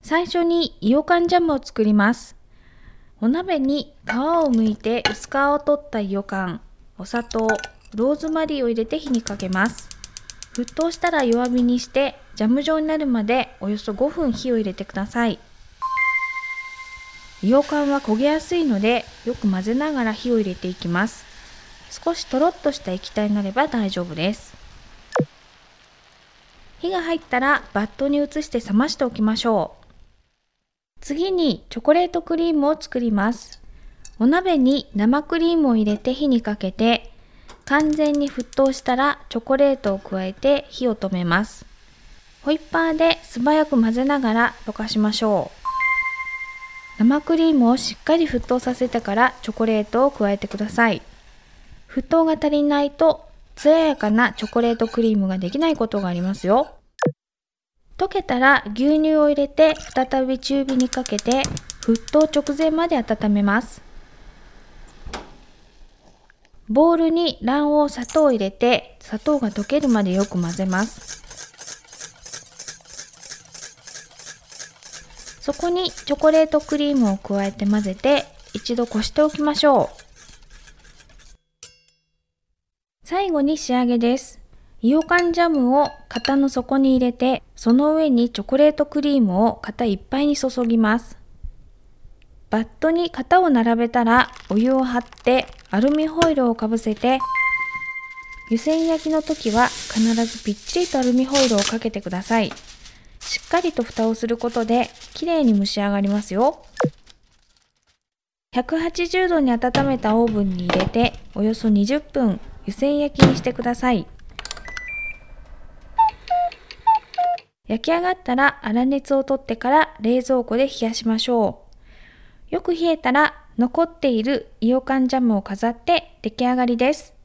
最初にイヨカンジャムを作ります。お鍋に皮を剥いて薄皮を取ったイヨカン、お砂糖、ローズマリーを入れて火にかけます。沸騰したら弱火にしてジャム状になるまでおよそ5分火を入れてください。イヨカンは焦げやすいのでよく混ぜながら火を入れていきます。少しとろっとした液体になれば大丈夫です。火が入ったらバットに移して冷ましておきましょう。次にチョコレートクリームを作ります。お鍋に生クリームを入れて火にかけて、完全に沸騰したらチョコレートを加えて火を止めます。ホイッパーで素早く混ぜながら溶かしましょう。生クリームをしっかり沸騰させてからチョコレートを加えてください。沸騰が足りないと艶やかなチョコレートクリームができないことがありますよ。溶けたら牛乳を入れて再び中火にかけて沸騰直前まで温めます。ボウルに卵黄、砂糖を入れて砂糖が溶けるまでよく混ぜます。そこにチョコレートクリームを加えて混ぜて一度こしておきましょう。最後に仕上げです。イヨカンジャムを型の底に入れて、その上にチョコレートクリームを型いっぱいに注ぎます。バットに型を並べたらお湯を張ってアルミホイルをかぶせて、湯煎焼きの時は必ずぴっちりとアルミホイルをかけてください。しっかりと蓋をすることできれいに蒸し上がりますよ。180度に温めたオーブンに入れておよそ20分湯煎焼きにしてください。焼き上がったら粗熱を取ってから冷蔵庫で冷やしましょう。よく冷えたら残っているイヨカンジャムを飾って出来上がりです。